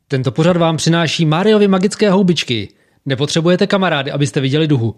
Tento pořad vám přináší Mariovy magické houbičky. Nepotřebujete kamarády, abyste viděli duhu.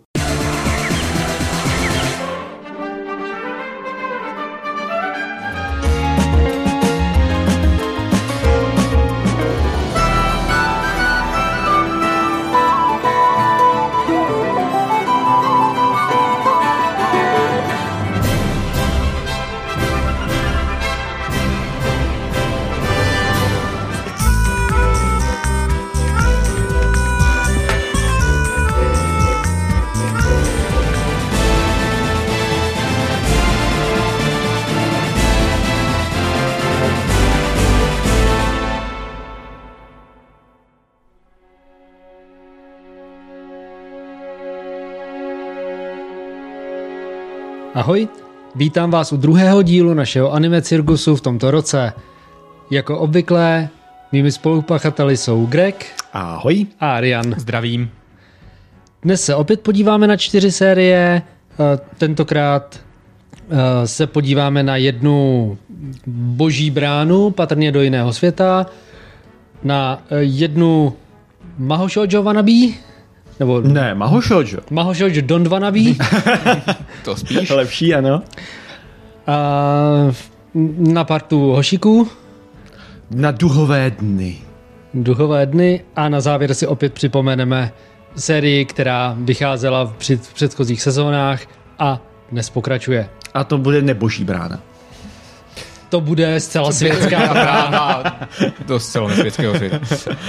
Ahoj, vítám vás u druhého dílu našeho anime cirkusu v tomto roce. Jako obvykle, mými spolupachateli jsou Greg. Ahoj. A Arian. Zdravím. Dnes se opět podíváme na 4 série. Tentokrát se podíváme na jednu boží bránu, patrně do jiného světa, na jednu Mahoushoujo wannabe, nebo ne, Mahoushoujo. Mahoushoujo don't wannabe. To spíš. Lepší, ano. A na partu Hoshiku. Na duhové dny. Duhové dny a na závěr si opět připomeneme sérii, která vycházela v předchozích sezónách a dnes pokračuje. A to bude neboží brána. To bude zcela světská brána. Do zcela nesvětského světa.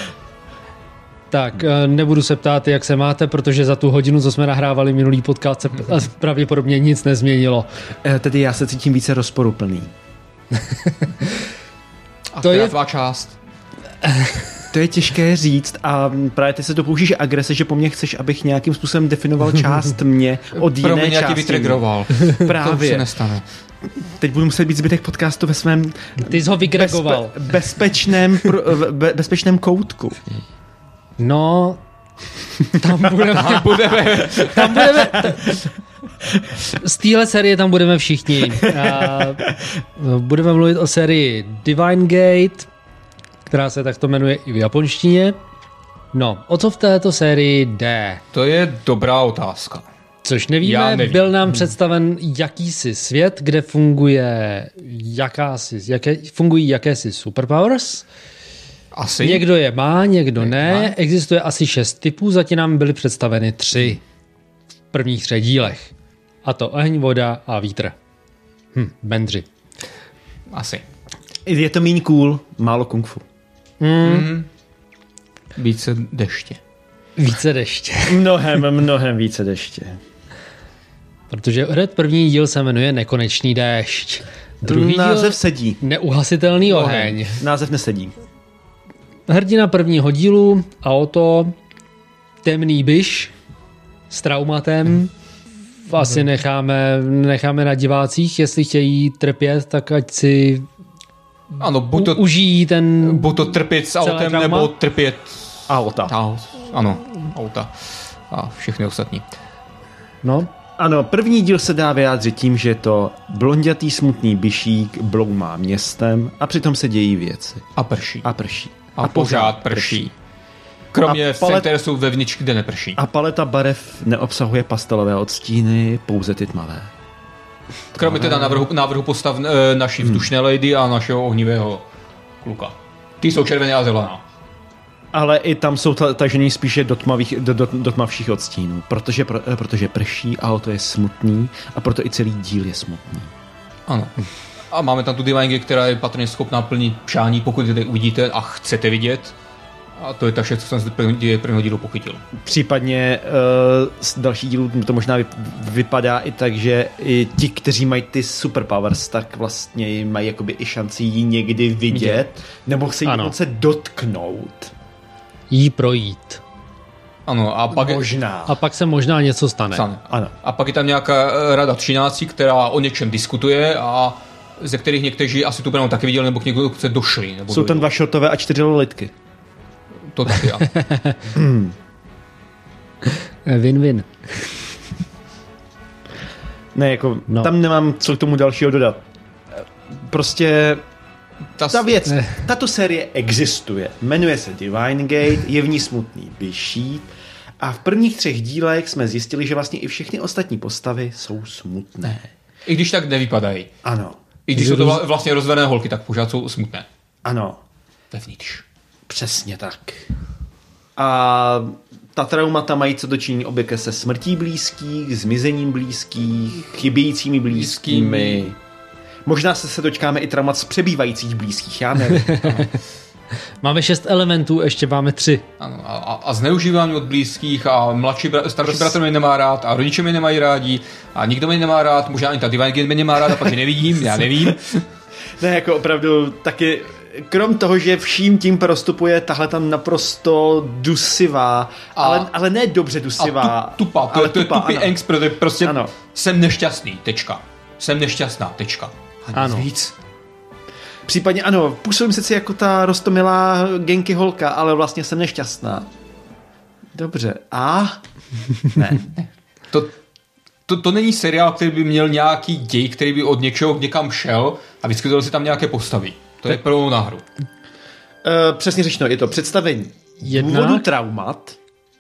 Tak, nebudu se ptát, jak se máte, protože za tu hodinu, co jsme nahrávali minulý podcast, se pravděpodobně nic nezměnilo. Tedy já se cítím více rozporuplný. A to je tvá část. To je těžké říct a právě ty se dopouštíš agrese, že po mně chceš, abych nějakým způsobem definoval část mě od jiné části. Pro mě vytregroval. Právě. To se nestane. Teď budu muset být zbytek podcastu ve svém Ty jsi ho vygregoval. bezpečném koutku. No, tam budeme. Z téhle série tam budeme všichni. Budeme mluvit o sérii Divine Gate, která se takto jmenuje i v japonštině. No, o co v této sérii jde? To je dobrá otázka. Což nevíme, byl nám představen jakýsi svět, kde fungují jakési superpowers. Asi. Někdo je má, někdo ne. Existuje asi 6 typů, zatím nám byly představeny 3 v prvních 3 dílech. A to oheň, voda a vítr. Bendři. Asi. Je to méně cool, málo kung fu. Více deště. Více deště. Mnohem více deště. Protože hned první díl se jmenuje Nekonečný déšť. Druhý název díl sedí. Neuhasitelný oheň. Název nesedí. Hrdina prvního dílu Aoto, temný biš s traumatem. Asi necháme na divácích, jestli chtějí trpět, tak ať si užijí ten buď to trpět s autem, nebo trpět auta. Ano, auta a všechny ostatní. No. Ano, první díl se dá vyjádřit tím, že je to blondětý smutný bišík bloumá městem a přitom se dějí věci. A prší. A pořád prší. Kromě center jsou vevnitř, kde neprší. A paleta barev neobsahuje pastelové odstíny, pouze ty tmavé. Kromě teda návrhu postav naší vzdušné lady a našeho ohnivého kluka. Ty jsou červené a zelená. Ale i tam jsou tažený spíše do tmavších odstínů, protože prší a to je smutný a proto i celý díl je smutný. Ano. A máme tam tu Divine, která je patrně schopná plnit přání, pokud je uvidíte a chcete vidět. A to je ta vše, co jsem z prvního dílu pochytil. Případně z další dílů to možná vypadá i tak, že i ti, kteří mají ty superpowers, tak vlastně mají jakoby i šanci ji někdy vidět, nebo se jí dokonce dotknout. Jí projít. Ano, a pak se možná něco stane. Ano. A pak je tam nějaká rada 13, která o něčem diskutuje a ze kterých někteří asi tu bránu taky viděli, nebo k někomu se došli. Nebo jsou tam 2 šotové a 4 lolitky. To taky já. Win-win. Ne, jako tam nemám co k tomu dalšího dodat. Prostě tato série existuje. Jmenuje se Divine Gate, je v ní smutný Byšít a v prvních 3 dílech jsme zjistili, že vlastně i všechny ostatní postavy jsou smutné. I když tak nevypadají. Ano. I když jsou to vlastně rozvedené holky, tak pořád jsou smutné. Ano. Vevnitř. Přesně tak. A ta traumata mají co dočinění obvykle se smrtí blízkých, zmizením blízkých, chybějícími blízkými. Možná se dočkáme i traumat z přebývajících blízkých, já nevím. Máme 6 elementů, ještě máme 3. Ano, a zneužívání od blízkých a starší bratr mě nemá rád a rodiče mě nemají rádi a nikdo mě nemá rád, možná ani ta Divine Gate mě nemá rád a pak je nevidím, já nevím. Ne, jako opravdu taky, krom toho, že vším tím prostupuje tahle tam naprosto dusivá, ale ne dobře dusivá. A tupá, to je tupý angst, protože prostě ano. Jsem nešťastný, tečka. Jsem nešťastná, tečka. Ano. Víc. Případně ano, působím sice jako ta roztomilá Genki holka, ale vlastně jsem nešťastná. Dobře. A? Ne. To není seriál, který by měl nějaký děj, který by od něčeho někam šel a vyskytoval si tam nějaké postavy. To je prvou náhru. Přesně řečeno, je to představení důvodu traumat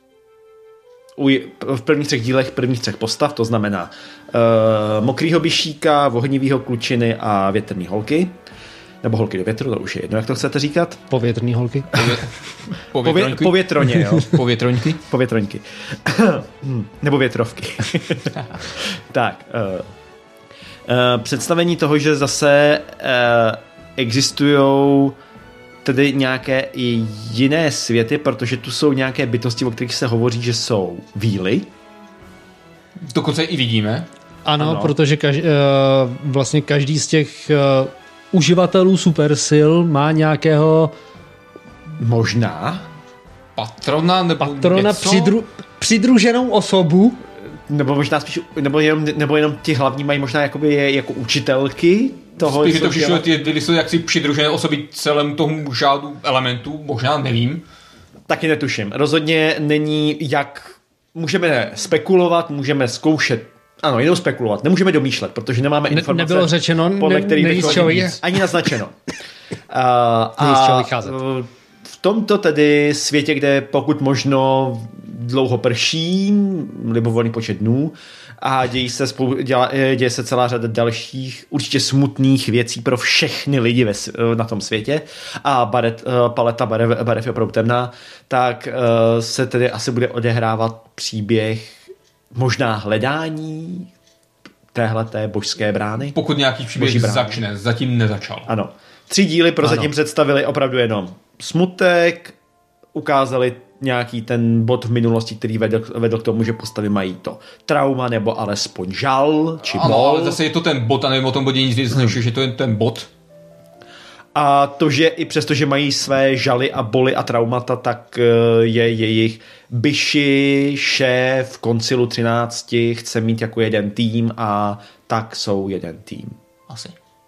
v prvních 3 dílech prvních 3 postav, to znamená mokrýho byšíka, ohnivýho klučiny a větrný holky. Nebo holky do větru, to už je jedno, jak to chcete říkat. Povětrný holky. Povětroně, jo. Povětroňky. Povětroňky. Nebo větrovky. Tak. Představení toho, že zase existujou tedy nějaké i jiné světy, protože tu jsou nějaké bytosti, o kterých se hovoří, že jsou víly. Dokonce i vidíme. Ano. Protože vlastně každý z těch uživatelů supersil má nějakého možná patrona přidruženou osobu. Nebo možná spíš, nebo jenom ti hlavní mají možná jakoby jako učitelky toho. Spíš to přišlo, ty jsou jaksi přidružené osoby celému tomu žádu elementů, možná nevím. Taky netuším. Rozhodně není jak, můžeme spekulovat, můžeme zkoušet. Ano, jenom spekulovat. Nemůžeme domýšlet, protože nemáme informace. Nebylo řečeno, podle kterých ani naznačeno. A v tomto tedy světě, kde pokud možno dlouho prší, libovolný počet dnů a děje se celá řada dalších určitě smutných věcí pro všechny lidi na tom světě a paleta barev je opravdu temná, tak se tedy asi bude odehrávat příběh možná hledání téhleté božské brány. Pokud nějaký příběh začne, zatím nezačal. Ano. 3 díly prozatím představili opravdu jenom smutek, ukázali nějaký ten bod v minulosti, který vedl k tomu, že postavy mají to trauma, nebo alespoň žal, či bol. Ano, ale zase je to ten bod, a nevím o tom bodě nic víc, než že to je ten bod. A to, že i přesto, že mají své žaly a boly a traumata, tak je jejich Byši, šéf koncilu 13 chce mít jako jeden tým a tak jsou jeden tým. Asi.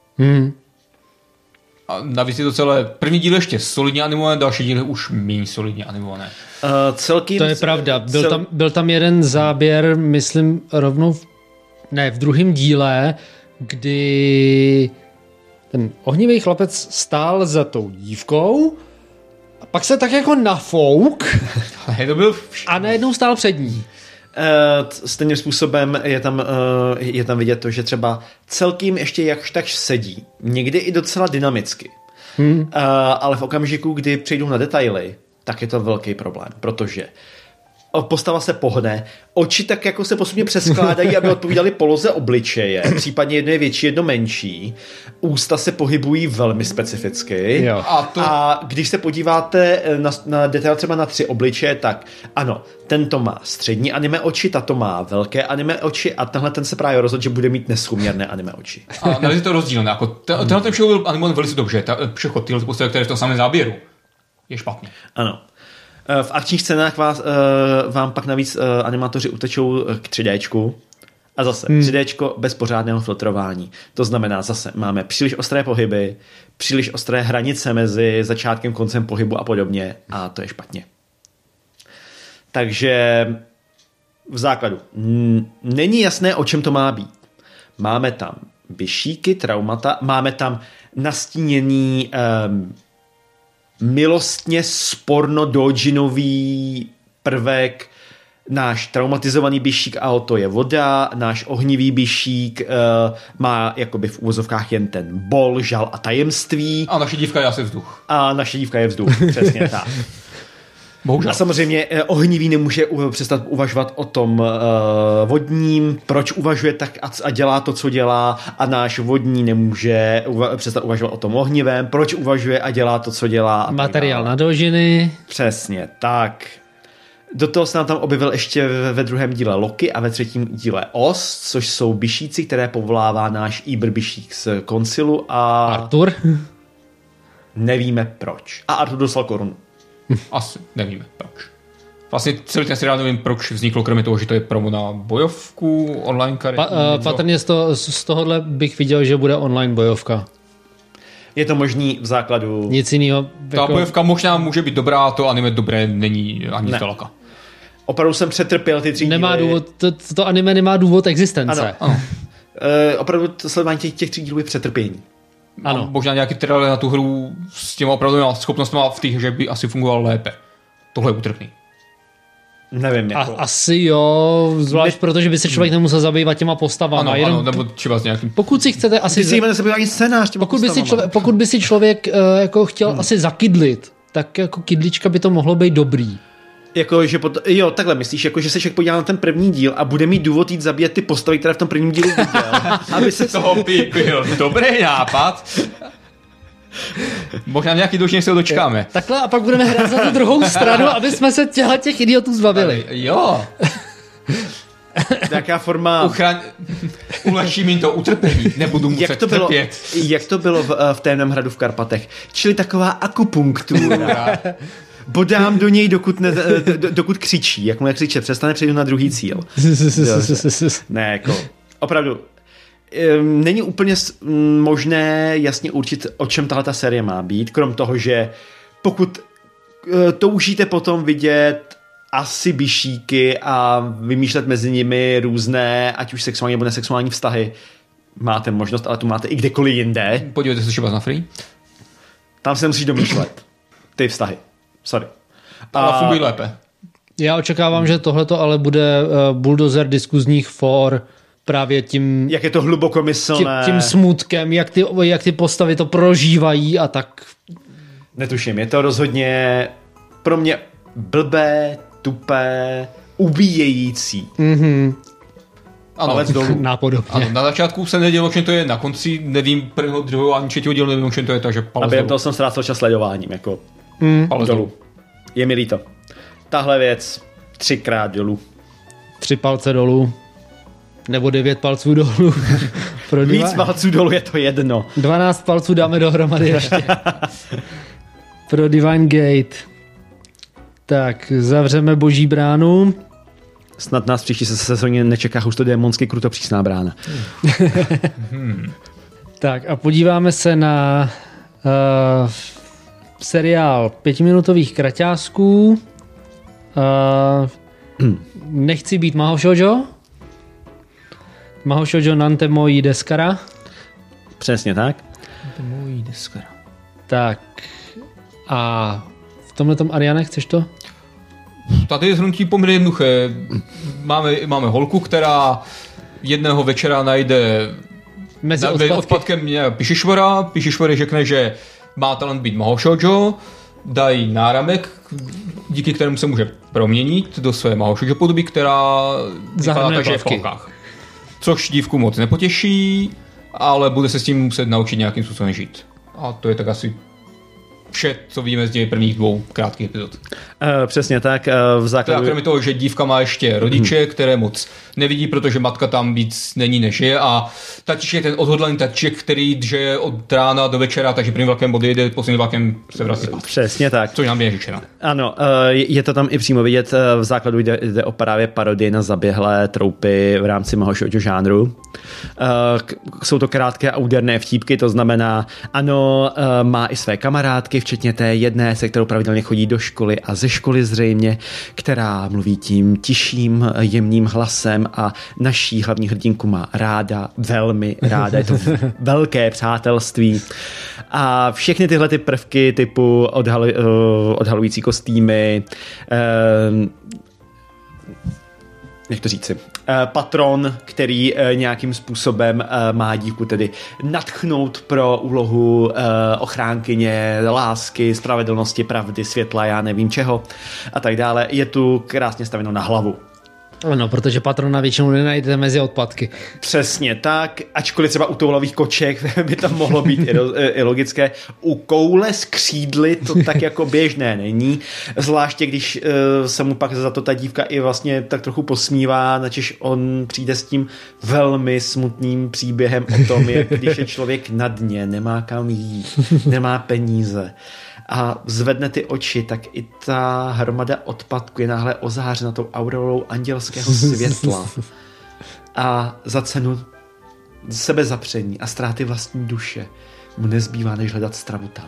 A navíc je to celé, první díl ještě solidně animované, další díl už méně solidně animované. To je pravda. Byl tam jeden záběr, myslím rovnou v druhém díle, kdy ten ohnivý chlapec stál za tou dívkou a pak se tak jako nafouk a najednou stál před ní. Stejným způsobem je tam vidět to, že třeba celkým ještě jakž tak sedí. Někdy i docela dynamicky. Ale v okamžiku, kdy přejdou na detaily, tak je to velký problém, protože postava se pohne, oči tak jako se postupně přeskládají, aby odpovídaly poloze obličeje, případně jedno je větší, jedno menší, ústa se pohybují velmi specificky. Jo. A když se podíváte na detail třeba na 3 obličeje, tak ano, tento má střední anime oči, tato má velké anime oči a tenhle ten se právě rozhodl, že bude mít nesúměrné anime oči. A navíc je to rozdílné, jako tenhle ten všeho byl animovaný velice dobře, přechod tyhle postavy, které v tom samém záběru, je špatný. Ano. V akčních scénách vám pak navíc animátoři utečou k 3Dčku a zase 3Dčko bez pořádného filtrování. To znamená zase máme příliš ostré pohyby, příliš ostré hranice mezi začátkem, koncem pohybu a podobně a to je špatně. Takže v základu není jasné, o čem to má být. Máme tam byšíky, traumata, máme tam nastíněný milostně sporno dojinový prvek. Náš traumatizovaný bišík a to je voda, náš ohnivý bišík má jakoby v úvozovkách jen ten bol, žal a tajemství. A naše dívka je asi vzduch. A naše dívka je vzduch, přesně tak. Bohužel. A samozřejmě ohnivý nemůže přestat uvažovat o tom vodním, proč uvažuje tak a dělá to, co dělá, a náš vodní nemůže přestat uvažovat o tom ohnivém, proč uvažuje a dělá to, co dělá. Materiál na dožiny. Přesně tak. Do toho se nám tam objevil ještě ve druhém díle Loki a ve třetím díle Os, což jsou bišíci, které povolává náš Ibr bišík z koncilu a... Artur? Nevíme proč. A Artur dostal korunu. Asi nevíme proč. Vlastně celý ten seriál nevím, proč vzniklo, kromě toho, že to je promo na bojovku, online karetní. Patrně z tohohle bych viděl, že bude online bojovka. Je to možný v základu. Nic jiného. Ta bojovka možná může být dobrá, to anime dobré není ani zdaleka. Opravdu jsem přetrpěl ty 3 nemá díly. Důvod, to anime nemá důvod existence. Ano. Opravdu to sledování těch 3 dílů je přetrpění. Ano. Možná nějaký trailer na tu hru s těma opravdu schopnostmi v těch, že by asi fungoval lépe. Tohle je utrpný. Nevím, jako. Asi jo, zvlášť protože by se člověk nemusel zabývat těma postavama. Ano, nebo třeba s nějakým... Pokud si chcete asi... Ty si nezabývá ani scénář těma pokud by si člověk jako chtěl asi zakydlit, tak jako kydlička by to mohlo být dobrý. Jako, že jo, takhle myslíš, jako, že se člověk podívá na ten první díl a bude mít důvod jít zabíjet ty postavy, které v tom prvním dílu viděl. Aby se toho by byl dobrý nápad. Možná nějaký dožně se ho dočkáme. Takhle a pak budeme hrát za tu druhou stranu, aby jsme se těch idiotů zbavili. Jo. Nějaká forma... Ulehčí mi to utrpení, nebudu muset trpět. Jak to bylo v Tajemném hradu v Karpatech? Čili taková akupunktura. Bodám do něj, dokud křičí. Jakmile křiče, přestane, přejdu na druhý cíl. Ne, jako, opravdu. Není úplně možné jasně určit, o čem tahleta série má být, krom toho, že pokud toužíte potom vidět asi bišíky a vymýšlet mezi nimi různé, ať už sexuální nebo nesexuální vztahy, máte možnost, ale tu máte i kdekoliv jinde. Podívejte se třeba na Free. Tam se musíš domýšlet. Ty vztahy. Sorry. Ale fungují lépe. Já očekávám, že tohleto ale bude bulldozer diskuzních for právě tím... Jak je to hlubokomyslné. Tím smutkem, jak ty postavy to prožívají a tak. Netuším, je to rozhodně pro mě blbé, tupé, ubíjející. Mhm. Ano, nápodobně. Ano, na začátku se nedělo, o čem to je, na konci nevím prvního, druhého ani třetího dílu nevím, o čem to je, takže palec dolů. A během toho jsem ztrácel čas sledováním, jako palec dolů. Je mi líto. Tahle věc 3krát dolů. 3 palce dolů. Nebo 9 palců dolů. Víc palců dolů je to jedno. 12 palců dáme dohromady ještě. Pro Divine Gate. Tak, zavřeme Boží bránu. Snad nás příští sezóně nečeká husto démonsky krutopřísná brána. Tak a podíváme se na seriál 5minutových kraťásků. Nechci být Mahou Shoujo. Mahou Shoujo Nantemo ii Deskara. Přesně tak. Nantemo ii Deskara. Tak a v tomhletom, Ariane, chceš to? Tady je zhrnutí poměrně jednoduché. Máme holku, která jedného večera najde mezi odpadkem Pišišvora. Pišišvor řekne, že má talent být Mahou Shoujo, dají náramek, díky kterému se může proměnit do své Mahou Shoujo podoby, která vypadá tak, že je v kolkách. Což dívku moc nepotěší, ale bude se s tím muset naučit nějakým způsobem žít. A to je tak asi vše, co víme z těch prvních 2 krátkých epizod. Přesně tak. V základu... Kromě toho, že dívka má ještě rodiče, které moc nevidí, protože matka tam víc není než je, a tatíček je ten odhodlaný tatíček, který drže od rána do večera, takže prvním vlakem odjede, posledním vlakem se vrací zpátky. Přesně tak. Což nám je řečeno. Ano, je to tam i přímo vidět. V základu jde o právě parodii na zaběhlé troupy v rámci Mahou Shoujo žánru. Jsou to krátké a úderné vtípky, to znamená, ano, má i své kamarádky, včetně té jedné, se kterou pravidelně chodí do školy a ze školy zřejmě, která mluví tím tiším, jemným hlasem a naší hlavní hrdinku má ráda, velmi ráda, je to velké přátelství. A všechny tyhle ty prvky typu odhalující kostýmy, jak to říci, patron, který nějakým způsobem má dívku tedy nadchnout pro úlohu ochránkyně lásky, spravedlnosti, pravdy, světla, já nevím čeho a tak dále, je tu krásně stavěno na hlavu. No, protože patrona většinou nenajdete mezi odpadky. Přesně tak, ačkoliv třeba u toulavých koček by tam mohlo být i logické. U koule s křídly to tak jako běžné není, zvláště když se mu pak za to ta dívka i vlastně tak trochu posmívá, načež on přijde s tím velmi smutným příběhem o tom, jak když je člověk na dně, nemá kam jít, nemá peníze a zvedne ty oči, tak i ta hromada odpadku je náhle ozářena tou aurorou andělského světla a za cenu sebezapření a ztráty vlastní duše mu nezbývá, než hledat stravu tam.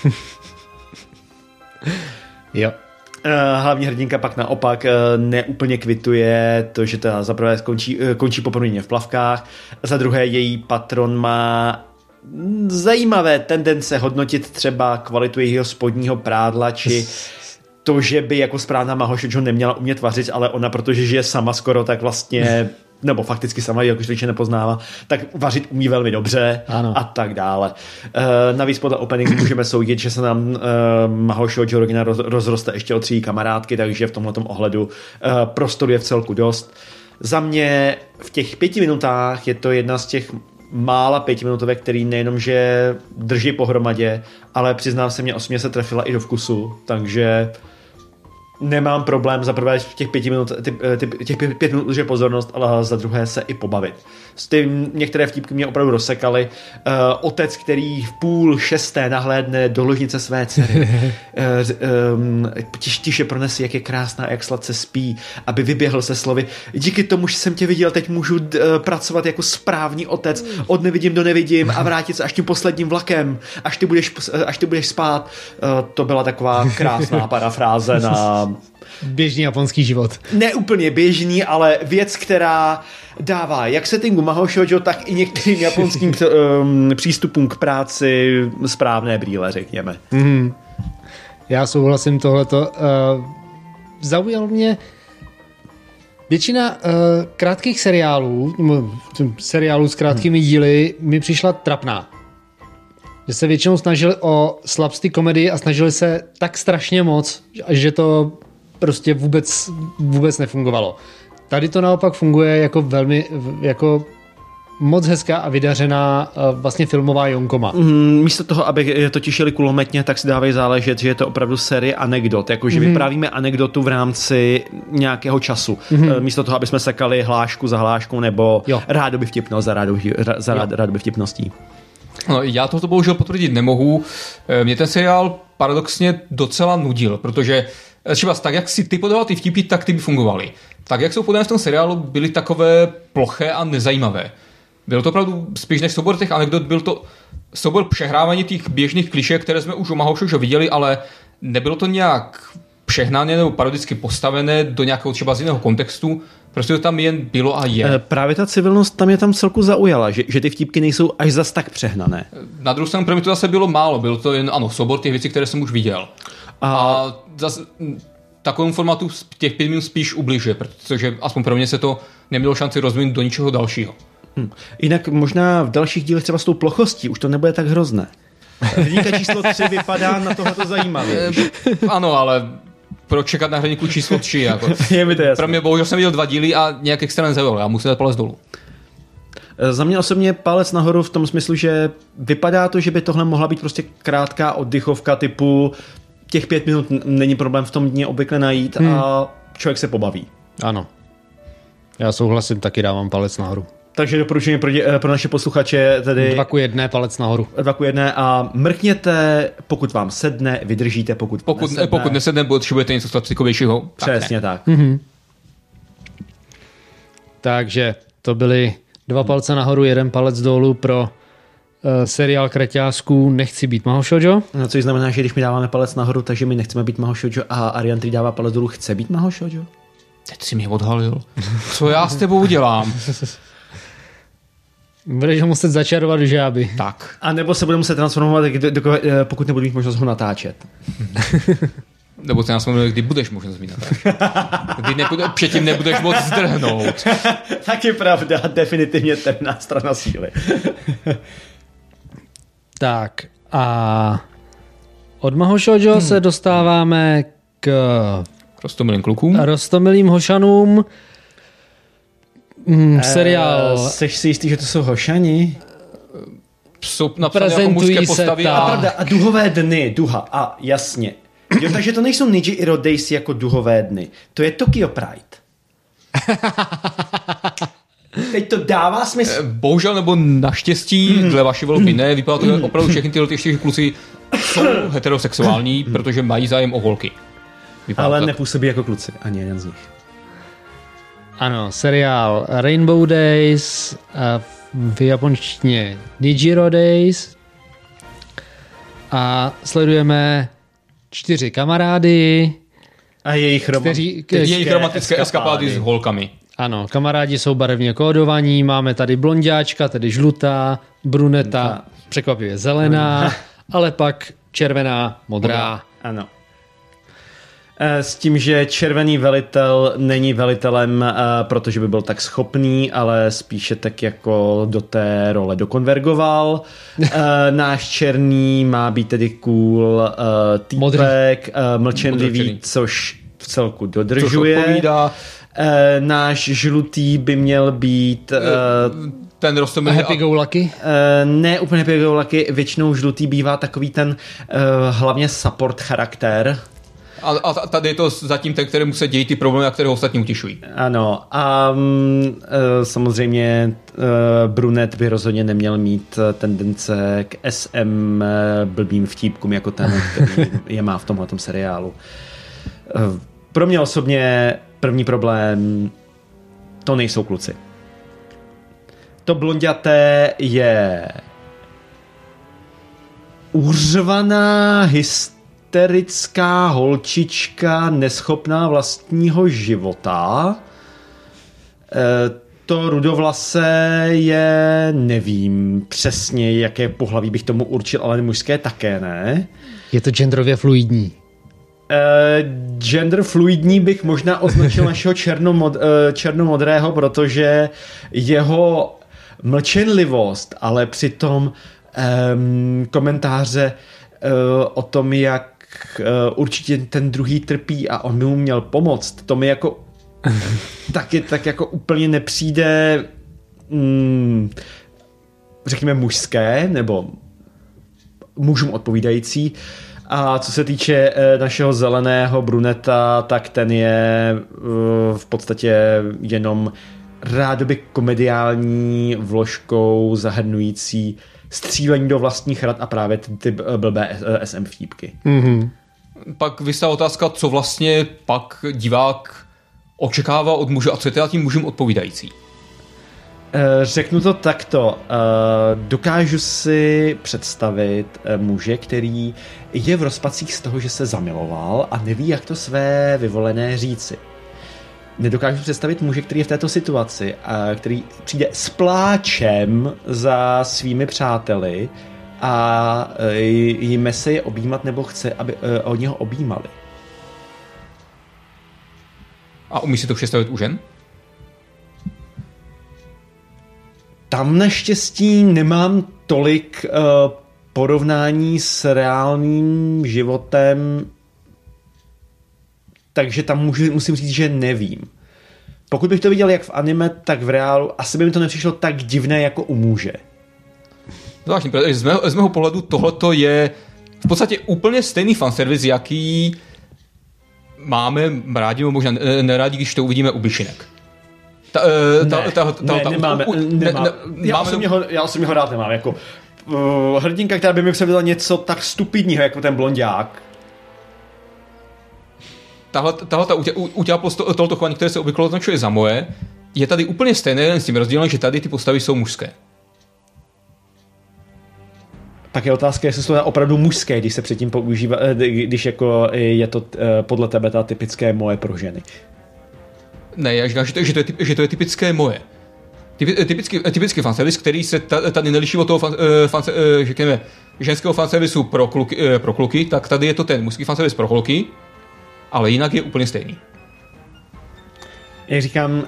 Jo. Hlavní hrdinka pak naopak neúplně kvituje to, že ta zaprvé končí poprvé v plavkách, za druhé její patron má zajímavé tendence hodnotit třeba kvalitu jejího spodního prádla, či to, že by jako správná mahošočo neměla umět vařit, ale ona, protože žije sama skoro, tak vlastně, nebo fakticky sama, jakož to nepoznává, tak vařit umí velmi dobře. Ano. A tak dále. Navíc podle openingu můžeme soudit, že se nám mahošočo rodina rozroste ještě o 3 kamarádky, takže v tomhletom ohledu prostoru je v celku dost. Za mě v těch 5 minutách je to jedna z těch mála 5minutovek, který nejenom, že drží pohromadě, ale přiznám se, mě osobně se trefila i do vkusu, takže nemám problém za prvé v těch 5 minut, těch 5 minut že pozornost, ale za druhé se i pobavit. Některé vtípky mě opravdu rozsekaly. Otec, který v 5:30 nahlédne do ložnice své dcery. Tiše pronesí, jak je krásná, jak sladce spí, aby vyběhl se slovy: díky tomu, že jsem tě viděl, teď můžu pracovat jako správný otec, od nevidím do nevidím a vrátit se až tím posledním vlakem, až ty budeš spát. To byla taková krásná parafráze na běžný japonský život. Ne úplně běžný, ale věc, která dává jak settingu mahoshoujo, tak i některým japonským přístupům k práci správné brýle, řekněme. Mm. Já souhlasím tohleto. Zaujal mě většina krátkých seriálů s krátkými díly mi přišla trapná. Že se většinou snažili o slapstick komedii a snažili se tak strašně moc, že to prostě vůbec nefungovalo. Tady to naopak funguje jako velmi, jako moc hezká a vydařená vlastně filmová jonkoma. Místo toho, aby to tišili kulometně, tak si dávají záležet, že je to opravdu série anekdot, jakože vyprávíme anekdotu v rámci nějakého času. Místo toho, aby jsme sekali hlášku za hláškou nebo rádoby vtipnost za rádoby vtipností. No, já tohoto bohužel potvrdit nemohu. Mě ten seriál paradoxně docela nudil, protože třeba tak, jak si ty podával ty vtipy, tak ty by fungovaly. Tak, jak jsou podané v tom seriálu, byly takové ploché a nezajímavé. Bylo to opravdu spíš než soubor těch anekdot, byl to soubor přehrávání těch běžných klišé, které jsme už u Mahoušouša viděli, ale nebylo to nějak přehnané nebo parodicky postavené do nějakého třeba z jiného kontextu. Prostě to tam jen bylo a je. Právě ta civilnost tam je tam celku zaujala, že ty vtípky nejsou až zas tak přehnané. Na druhou stranu pro mě to zase bylo málo, bylo to jen soubor těch věcí, které jsem už viděl. A zase takovému formátu těch 5 minut spíš ubližuje, protože aspoň pro mě se to nemělo šanci rozvinout do ničeho dalšího. Jinak možná v dalších dílech třeba s tou plochostí už to nebude tak hrozné. Hrdinka číslo 3 vypadá na tohleto zajímavě. Ano, ale proč čekat na hrdinku číslo 3? Jako. Je mi to jasné. Pro mě bohužel jsem viděl 2 díly a nějak extra nezaujalo. Já musím dát palec dolů. Za mě osobně palec nahoru v tom smyslu, že vypadá to, že by tohle mohla být prostě krátká oddychovka typu těch 5 minut není problém v tom dně obvykle najít a člověk se pobaví. Ano. Já souhlasím, taky dávám palec nahoru. Takže doporučení pro naše posluchače tedy 2:1 palec nahoru. 2:1 a mrkněte, pokud vám sedne, vydržíte, pokud nesedne, potřebujete něco slapstickovějšího. Přesně tak. Takže to byly 2 palce nahoru, 1 palec dolů pro seriál kraťásků Nechci být Mahou shoujo. No, což znamená, že když mi dáváme palec nahoru, takže my nechceme být Mahou shoujo a Arian, který dává palec dolů, chce být Mahou shoujo? Teď si mě odhalil. Co já s tebou udělám? Budeš ho muset začarovat do žáby. Tak. A nebo se bude muset transformovat, pokud nebudu mít možnost ho natáčet. Nebo se nás mluvil, kdy budeš možnost mít natáčet. Předtím nebudeš moc zdrhnout. Tak je pravda, definitivně temná strana síly. Tak a od Mahou shoujo se dostáváme k Roztomilým klukům. Roztomilým hošanům. Seriál. Seš si jistý, že to jsou hošani? Jsou napsané jako mužské postavy. A duhové dny, duha, a jasně. Jo, takže to nejsou Nijiro Days jako duhové dny. To je Tokyo Pride. Teď to dává smysl. Bohužel nebo naštěstí, dle vaší volby ne, vypadá to, že opravdu všechny tyhle kluci jsou heterosexuální, protože mají zájem o holky. Ale nepůsobí jako kluci, ani jeden z nich. Ano, seriál Rainbow Days, v japonštině Nijiro Days. A sledujeme 4 kamarády. A jejich romantické eskapády s holkami. Ano, kamarádi jsou barevně kódovaní, máme tady blonďáčka, tedy žlutá, bruneta, překvapivě zelená, ale pak červená, modrá. Ano. S tím, že červený velitel není velitelem, protože by byl tak schopný, ale spíše tak jako do té role dokonvergoval. Náš černý má být tedy cool týpek, mlčenlivý, což v celku dodržuje. Náš žlutý by měl být ten rostomilý happy go lucky? Ne úplně happy go lucky, většinou žlutý bývá takový ten hlavně support charakter. A tady je to zatím ten, kterému se dějí ty problémy, a které ostatní utěšují. Ano. A samozřejmě brunet by rozhodně neměl mít tendence k SM blbým vtípkům jako ten, který je má v tomhletom seriálu. Pro mě osobně první problém, to nejsou kluci. To blonďaté je uřvaná hysterická holčička neschopná vlastního života. To rudovlase je, nevím přesně, jaké pohlaví bych tomu určil, ale mužské také ne. Je to genderově fluidní. Gender fluidní bych možná označil našeho černomodrého, protože jeho mlčenlivost, ale přitom komentáře o tom, jak určitě ten druhý trpí a on by mu měl pomoct, to mi jako tak jako úplně nepřijde řekněme mužské, nebo mužům odpovídající. A co se týče našeho zeleného bruneta, tak ten je v podstatě jenom rádoby komediální vložkou zahrnující střílení do vlastních rad a právě ty blbé SM vtípky. Mm-hmm. Pak vystává otázka, co vlastně pak divák očekává od muže a co je teda tím mužům odpovídající. Řeknu to takto. Dokážu si představit muže, který je v rozpacích z toho, že se zamiloval a neví, jak to své vyvolené říci. Nedokážu představit muže, který je v této situaci a který přijde s pláčem za svými přáteli a jíme se je objímat nebo chce, aby oni ho objímali. A umí si to představit u žen? Tam naštěstí nemám tolik porovnání s reálným životem, takže tam musím říct, že nevím. Pokud bych to viděl jak v anime, tak v reálu asi by mi to nepřišlo tak divné jako u muže. Zvláštní, protože z mého pohledu tohleto je v podstatě úplně stejný fanservice, jaký máme rádi, nebo možná nerádi, když to uvidíme u bišinek. Nemáme. Já osobně ho rád nemám. Jako hrdinka, která by mi předvedla něco tak stupidního, jako ten blonďák. Tahle utělaplost tohoto chování, které se obvykle označuje za moje, je tady úplně stejné, jen s tím rozdílem, že tady ty postavy jsou mužské. Pak je otázka, jestli to je opravdu mužské, když se předtím používá, když jako je to podle tebe ta typické moje pro ženy. Ne, já říkám, že to je typické moje. Typický fanservice, který se tady neliší od toho řekněme, ženského fanservisu pro kluky, tak tady je to ten mužský fanservice pro kluky, ale jinak je úplně stejný. Jak říkám,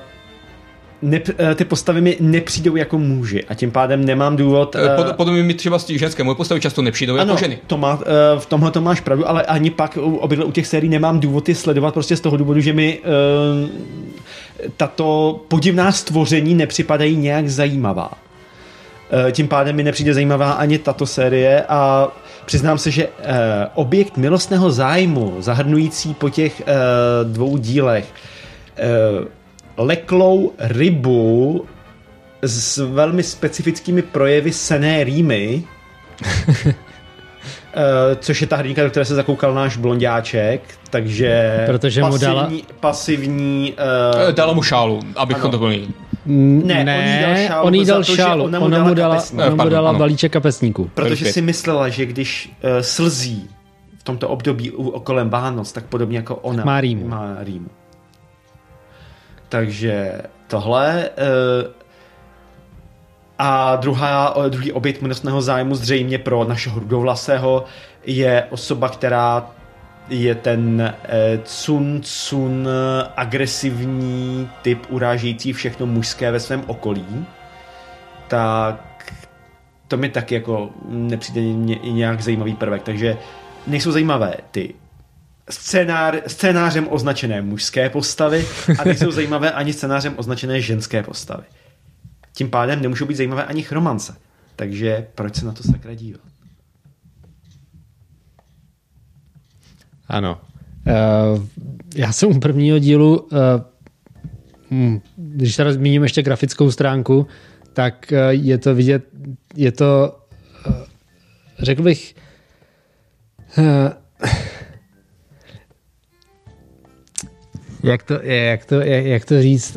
ty postavy mi nepřijdou jako muži a tím pádem nemám důvod... Potom mi třeba ženské moje postavy často nepřijdou jako ženy. V tomhle to máš pravdu, ale ani pak obydle u těch sérií nemám důvod je sledovat prostě z toho důvodu, že mi tato podivná stvoření nepřipadají nějak zajímavá. Tím pádem mi nepřijde zajímavá ani tato série a přiznám se, že objekt milostného zájmu zahrnující po těch 2 dílech leklou rybu s velmi specifickými projevy senné rýmy, což je ta hrdinka, do které se zakoukal náš blonďáček, takže protože pasivní dala mu šálu, abychom to byli. Ne, on jí dal šálu, ona mu dala balíček kapesníku. Protože si myslela, že když slzí v tomto období kolem Vánoc, tak podobně jako ona má rýmu. Takže tohle a druhý objekt milostného zájmu zřejmě pro našeho rudovlasého je osoba, která je ten cun agresivní typ urážející všechno mužské ve svém okolí. Tak to mi taky jako nepřijde nějak zajímavý prvek, takže nejsou zajímavé ty scénářem označené mužské postavy a nejsou zajímavé ani scénářem označené ženské postavy. Tím pádem nemůžou být zajímavé ani chromance. Takže proč se na to sakra dívat? Ano. Já jsem u prvního dílu, když teda zmíním ještě grafickou stránku, tak je to vidět, je to, řekl bych, jak to říct,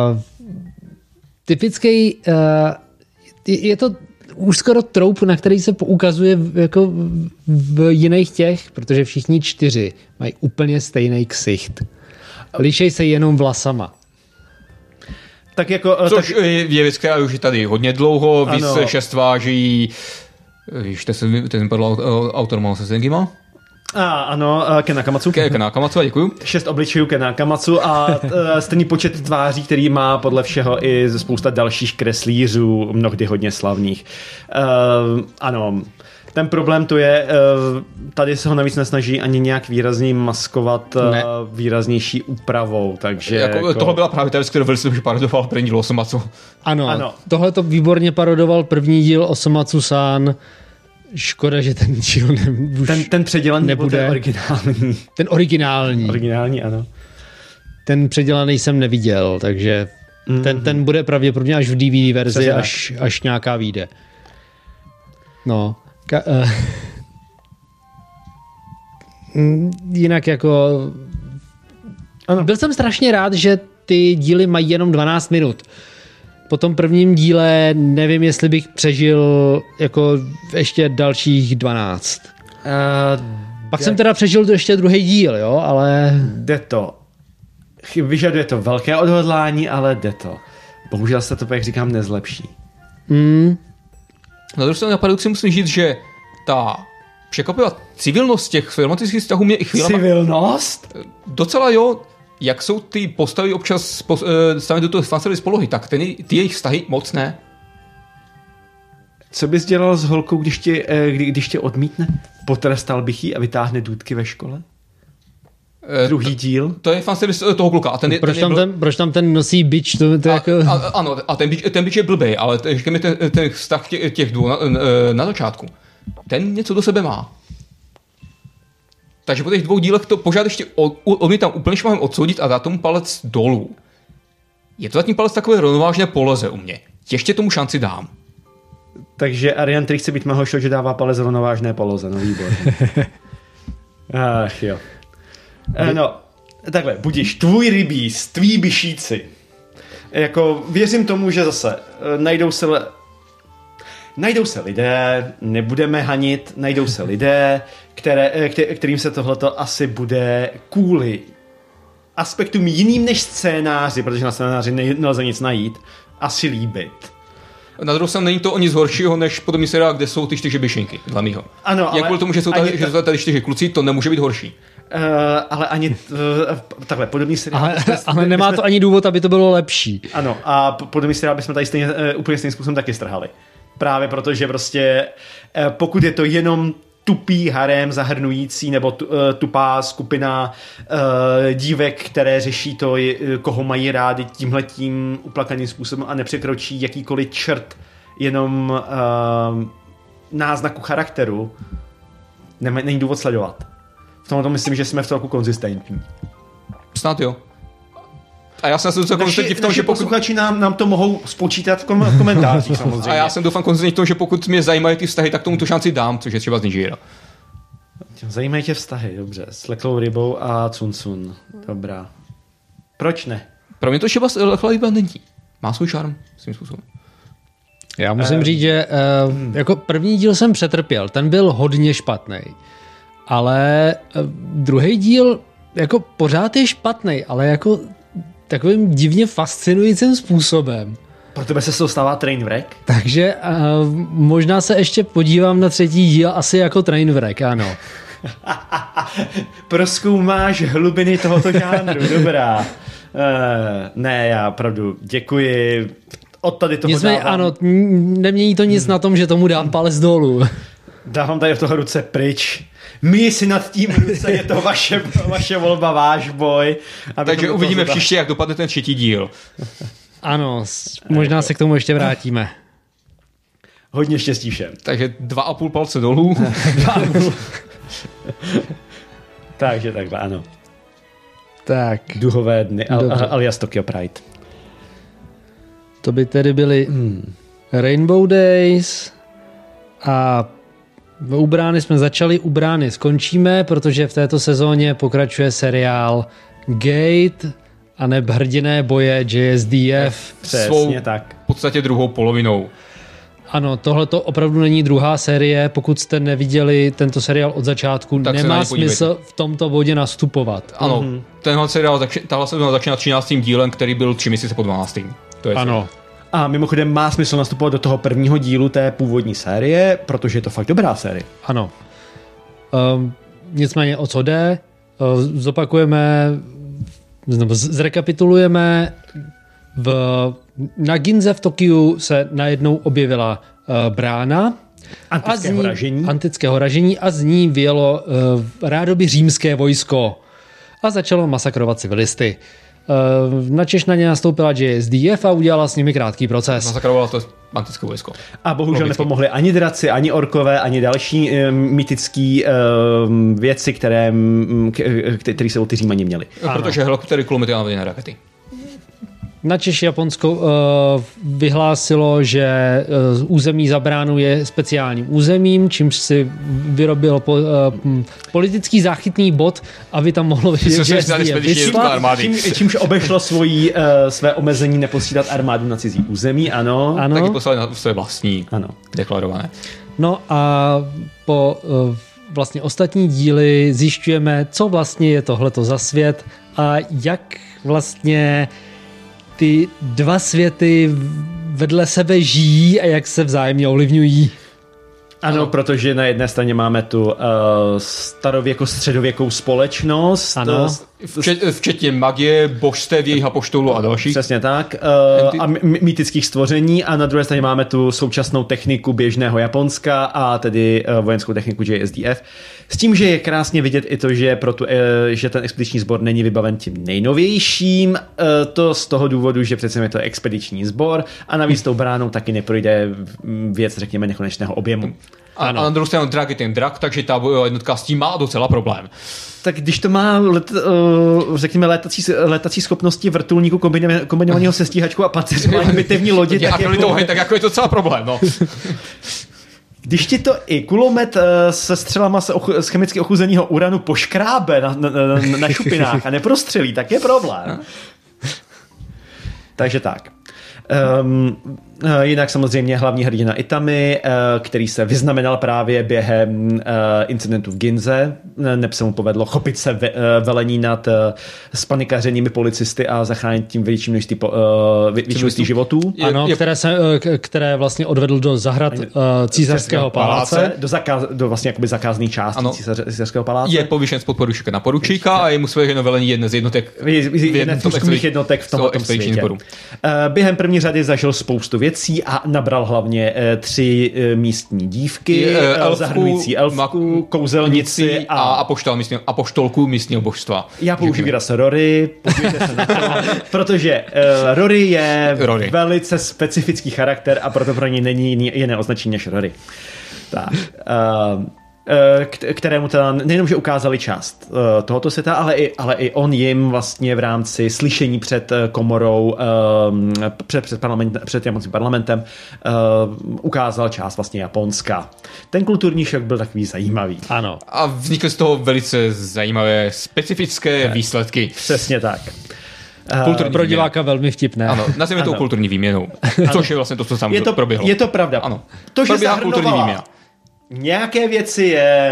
typický, je to už skoro troup, na který se poukazuje jako v jiných těch, protože všichni 4 mají úplně stejný ksicht. Lišej se jenom vlasama. Tak jako, což je věc, která už je tady hodně dlouho, víc se 6 váží, víš, ten padl autor Mal Sengima? Ano, Ken Akamatsu. Ken Akamatsu, děkuju. 6 obličejů Ken Akamatsu a stejný počet tváří, který má podle všeho i spousta dalších kreslířů, mnohdy hodně slavných. Ano, ten problém tu je, tady se ho navíc nesnaží ani nějak výrazně maskovat výraznější úpravou, takže... Jako... Tohle byla právě ta věc, kterou velice dobře parodoval první díl Osomatsu. Ano, tohle to výborně parodoval první díl Osomatsu-san. Škoda, že ten díl ten předělaný nebude. Ten originální. Ten originální. Originální, ano. Ten předělaný jsem neviděl, takže ten bude pravděpodobně až v DVD verzi, až nějaká vyjde. No. Jinak jako... Ano. Byl jsem strašně rád, že ty díly mají jenom 12 minut. Po tom prvním díle nevím, jestli bych přežil jako ještě dalších 12. Pak jsem teda přežil ještě druhý díl, jo, ale... Jde to. Vyžaduje to velké odhodlání, ale jde to. Bohužel se to, jak říkám, nezlepší. Na druhou stranu paradoxně musím říct, že ta překvapivá civilnost těch romantických vztahů mě i chvílema... Civilnost? Docela jo. Jak jsou ty postavy občas stavit do toho fanservice polohy, tak ty jejich vztahy moc ne. Co bys dělal s holkou, když tě odmítne? Potrestal bych jí a vytáhne důtky ve škole? Druhý díl? To je fanservice toho kluka. A proč tam ten nosí bič? To jako... Ano, a ten bič je blbej, ale říkáme ten vztah těch dvou na začátku. Ten něco do sebe má. Takže po těch 2 dílech to pořád ještě odmítám úplně šmahem odsoudit a dát tomu palec dolů. Je to zatím palec takové rovnovážné poloze u mě. Ještě tomu šanci dám. Takže Arian, který chce být Mahošo, že dává palec rovnovážné poloze. No výborně. Ach jo. No, takhle, budíš tvůj rybíz, tví byšíci. Jako věřím tomu, že zase najdou se lidé, nebudeme hanit, najdou se lidé, kterým se tohleto asi bude kvůli aspektům jiným než scénáři, protože na scénáři nelze nic najít, asi líbit. Na druhou stranu není to o nic horšího, než podobný seriál, kde jsou ty 4 byšinky, dla mýho. Ano, ale... Kvůli tomu, že jsou tady 4 kluci, to nemůže být horší. Ale ani takhle, podobný seriál... Ale nemá to ani důvod, aby to bylo lepší. Ano, a podobný seriál bychom tady úplně stejným způsobem taky strhali. Právě protože prostě pokud je to jenom tupý harem zahrnující nebo tupá skupina dívek, které řeší to, koho mají rádi tímhletím uplakaným způsobem a nepřekročí jakýkoliv čert jenom náznaku charakteru, není důvod sledovat. V tomto myslím, že jsme v celku konzistentní. Snad jo. A já jsem docela konzistentní v tom, že posluchači nám to mohou spočítat v komentářích samozřejmě. A já jsem doufám konzistentní v tom, že pokud mě zajímají ty vztahy, tak tomu tu šanci dám, což je třeba z Ninjira. Zajímají tě vztahy, dobře. S leklou rybou a Cun. Dobrá. Proč ne? Pro mě to třeba leklá ryba není. Má svůj šarm svým způsobem. Já musím říct, že jako první díl jsem přetrpěl. Ten byl hodně špatný. Ale druhý díl jako pořád je špatný, ale jako takovým divně fascinujícím způsobem. Pro tebe se z toho stává trainwreck? Takže možná se ještě podívám na třetí díl asi jako trainwreck, ano. Prozkoumáš hlubiny tohoto žánru, dobrá. Ne, já opravdu děkuji. Od tady toho nicméně dávám. Ano, nemění to nic na tom, že tomu dám palec dolů. Dávám tady toho ruce pryč. My si nad tím ruce, je to vaše volba, váš boj. Takže uvidíme příště, jak dopadne ten třetí díl. Ano, možná se k tomu ještě vrátíme. Hodně štěstí všem. Takže 2,5 palce dolů. Takže takhle, ano. Tak. Duhové dny, alias Tokyo Pride. To by tedy byly Rainbow Days a u Brány jsme začali, u Brány skončíme, protože v této sezóně pokračuje seriál Gate a neb Hrdinné boje JSDF. Přesně tak. V podstatě druhou polovinou. Ano, tohle to opravdu není druhá série. Pokud jste neviděli tento seriál od začátku, tak nemá smysl v tomto bodě nastupovat. Ano, tahle sezóna začíná 13. dílem, který byl 3 měsíce po 12. To je ano. A mimochodem má smysl nastupovat do toho prvního dílu té původní série, protože je to fakt dobrá série. Ano. Nicméně o co jde? Zopakujeme, zrekapitulujeme. Na Ginze v Tokiu se najednou objevila brána antického ražení a z ní vyjelo rádoby římské vojsko a začalo masakrovat civilisty. Načež na ně nastoupila JSDF a udělala s nimi krátký proces. Masakrovala to antické vojsko. A bohužel nepomohli ani draci, ani orkové, ani další mytické věci, které se ty Římani měli. Protože helikoptery kulomety a na rakety. Načež Japonsko vyhlásilo, že území za bránu je speciálním územím, čímž si vyrobil politický záchytný bod, aby tam mohlo čímž obešlo své omezení neposílat armádu na cizí území, ano. Taky poslali na své vlastní, ano. Deklarované. No a po vlastně ostatní díly zjišťujeme, co vlastně je tohleto za svět a jak vlastně ty dva světy vedle sebe žijí a jak se vzájemně ovlivňují. Ano, protože na jedné straně máme tu starověko středověkou společnost. Ano. Včetně magie, božstev, jejich apoštolů a dalších. Přesně tak. A mýtických stvoření. A na druhé straně máme tu současnou techniku běžného Japonska a tedy vojenskou techniku JSDF. S tím, že je krásně vidět i to, že, že ten expediční sbor není vybaven tím nejnovějším. To z toho důvodu, že přece je to expediční sbor a navíc tou bránou taky neprojde věc, řekněme, nekonečného objemu. A na druhou stranu drak je ten drak, takže ta bojová jednotka s tím má docela problém. Tak když to má, řekněme, letací schopnosti vrtulníku kombinovaného se stíhačkou a pancéřování bitevní lodi, tak jako je to docela problém, no. Když ti to i kulomet se střelama z chemicky ochuzeného uranu poškrábe na šupinách a neprostřelí, tak je problém. Takže tak. Jinak samozřejmě hlavní hrdina Itami, který se vyznamenal právě během incidentu v Ginze. Neb se mu povedlo chopit se velení nad spanikařenými policisty a zachránit tím větší množství životů. Ano, které vlastně odvedl do zahrad císařského paláce. Do vlastně jakoby zakázané části císařského paláce. Je povýšen z podporučíka na poručíka a je mu svěřeno velení jedné z jednotek jednotek v tomto světě. Během první řady zažil spoustu věcí a nabral hlavně 3 místní dívky, zahrnující elfku, kouzelnici a apoštolku místního božstva. Já použiju výraz Rory, podívejte se na to, protože Rory je velice specifický charakter a proto pro ní není jiné označení než Rory. Tak. Kterému teda nejenom, že ukázali část tohoto světa, ale i on jim vlastně v rámci slyšení před komorou, před japonským parlamentem ukázal část vlastně Japonska. Ten kulturní šok byl takový zajímavý. Ano. A vznikly z toho velice zajímavé specifické výsledky. Přesně tak. Pro diváka velmi vtipné. Ano, nazvěme to kulturní výměnou. Což je vlastně to, co tam proběhlo. Je to pravda. Ano. To, že kulturní výměna. Nějaké věci je...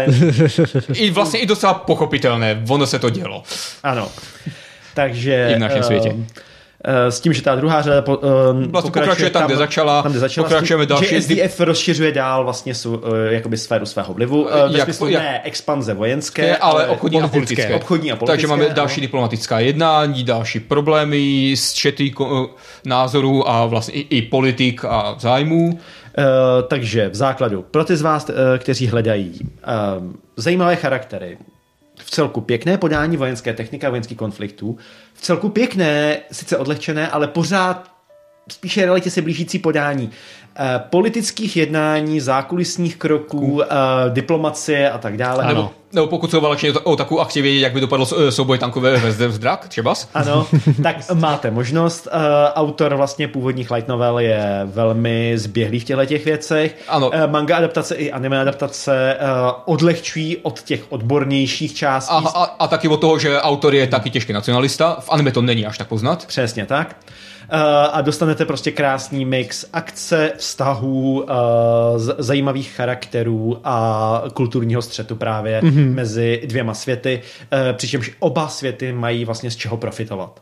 I docela pochopitelné. Ono se to dělo. Ano. Takže... I v našem světě. S tím, že ta druhá řada pokračuje tam, kde začala. Pokračujeme další. Že SDF rozšiřuje dál vlastně jakoby sféru svého vlivu. Ve smyslu ne expanze vojenské, ale obchodní a politické. Takže máme další diplomatická jednání, další problémy, střety názorů a vlastně i politik a zájmů. Takže v základu pro ty z vás, kteří hledají zajímavé charaktery, v celku pěkné podání vojenské techniky a vojenských konfliktů, v celku pěkné, sice odlehčené, ale pořád spíše realitě se blížící podání politických jednání, zákulisních kroků, diplomacie a tak dále. Nebo pokud jsou válečně o takovou akci vědět, jak by dopadl souboj tankové ve Zdrak, třeba? Ano, tak máte možnost. Autor vlastně původních light novel je velmi zběhlý v těchto věcech. Ano. Manga adaptace i anime adaptace odlehčují od těch odbornějších částí. A taky od toho, že autor je taky těžký nacionalista. V anime to není až tak poznat. Přesně tak. A dostanete prostě krásný mix akce, vztahů, zajímavých charakterů a kulturního střetu právě mezi dvěma světy, přičemž oba světy mají vlastně z čeho profitovat.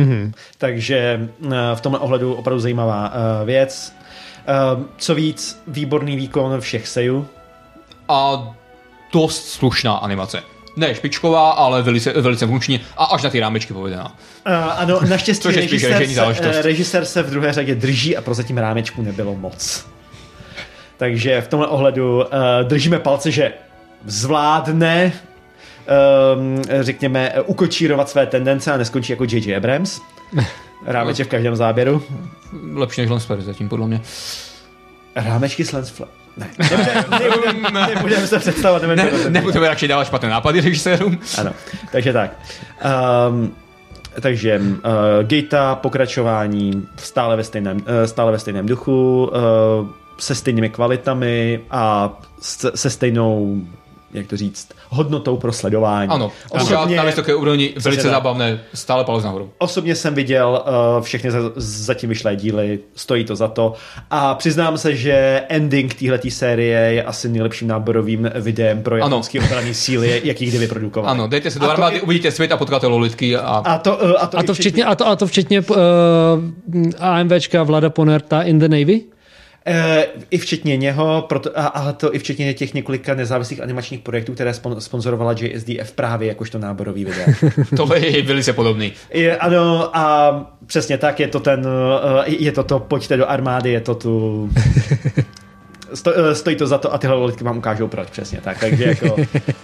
Takže v tomhle ohledu opravdu zajímavá věc. Co víc, výborný výkon všech seiyuu. A dost slušná animace. Ne špičková, ale velice funkční a až na ty rámečky povedená. Ano, naštěstí režisér se v druhé řadě drží a prozatím rámečku nebylo moc. Takže v tomhle ohledu držíme palce, že zvládne řekněme ukočírovat své tendence a neskončí jako J.J. Abrams. Rámeček v každém záběru. Lepší než Lensflare zatím, podle mě. Rámečky s Lensflare. Ne, nebudeme se představovat. Nebudeme radši dávat špatné nápady režisérům. Ano, takže tak. Takže Gata, pokračování stále ve stejném duchu, se stejnými kvalitami a se stejnou, jak to říct, hodnotou pro sledování. Ano, osobně, na vysoké úrovni velice zábavné, stále palec nahoru. Osobně jsem viděl všechny zatím vyšlé díly, stojí to za to a přiznám se, že ending téhletý série je asi nejlepším náborovým videem pro japonský obranný síly, jaký kdy vyprodukoval. Ano, dejte se do armády, uvidíte svět a potkáte lolitky. A to včetně AMVčka Vlada Ponerta in the Navy? I včetně něho, ale to i včetně těch několika nezávislých animačních projektů, které sponzorovala JSDF právě jakožto náborový video. Tohle je velice podobný. Ano, a přesně tak, je to pojďte do armády, je to tu... Stojí to za to a tyhle lolitky vám ukážou proč, přesně tak, takže jako...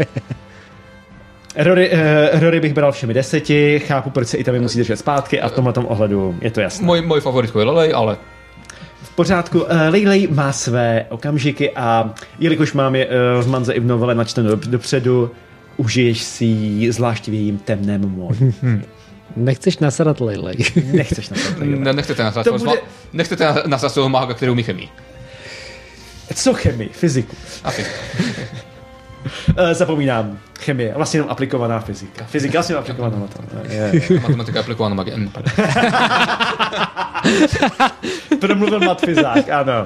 Rory bych bral všemi 10, chápu, proč se i tam musí držet zpátky a v tomhletom ohledu je to jasné. Můj favoritko je Lelej, ale... V pořádku. Leyley má své okamžiky a jelikož mám je v manze i v novele načteno dopředu, užiješ si ji zvlášť v jejím temném módu. Nechceš nasadat Leyley. Nechceš nasadat Leyley. Nechcete nasadat toho mága, kterou umí chemii. Co chemii? Fyziku. A fyziku. Zapomínám. Chemie. Vlastně jenom aplikovaná fyzika. Fyzika vlastně aplikovaná na to. Matematika aplikovaná magie. Promluvil matfyzák, ano.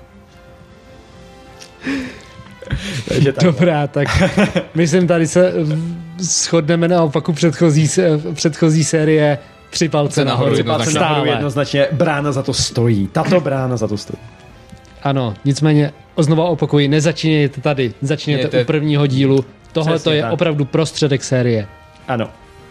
Takže tak. Dobrá, tak myslím, tady se shodneme na opaku předchozí série 3 palce nahoru. 3 palce nahoru jednoznačně. Brána za to stojí. Tato brána za to stojí. Ano, nicméně znova opakuji, nezačíněte tady, začněte u prvního dílu. Tohle to je opravdu prostředek série. Ano.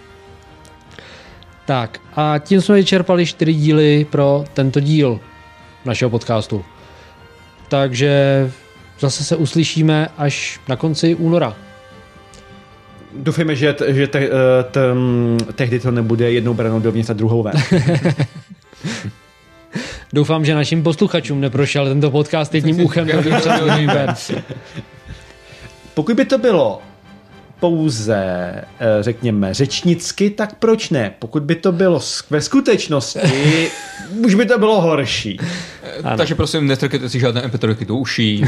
Tak a tím jsme vyčerpali 4 díly pro tento díl našeho podcastu. Takže zase se uslyšíme až na konci února. Doufejme, že tehdy to nebude jednou branou dovnitř a druhou ven. Doufám, že našim posluchačům neprošel tento podcast jedním uchem dovnitř a druhým ven. Pokud by to bylo pouze, řekněme, řečnicky, tak proč ne? Pokud by to bylo ve skutečnosti, už by to bylo horší. Takže prosím, nestrkejte si žádné MP3 do uší.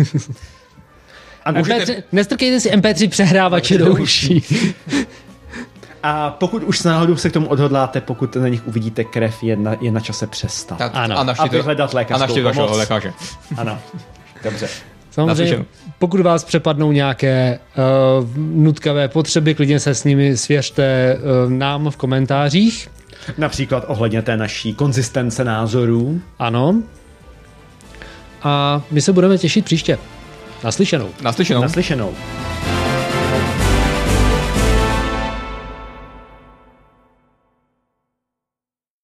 Nestrkejte si MP3 přehrávače do uší. A pokud už náhodou se k tomu odhodláte, pokud na nich uvidíte krev, je na čase přestat. Tak, ano. A vyhledat lékařskou pomoc. lékaře. Ano, dobře. Samozřejmě, pokud vás přepadnou nějaké nutkavé potřeby, klidně se s nimi svěřte nám v komentářích. Například ohledně té naší konzistence názorů. Ano. A my se budeme těšit příště. Naslyšenou. Naslyšenou. Naslyšenou.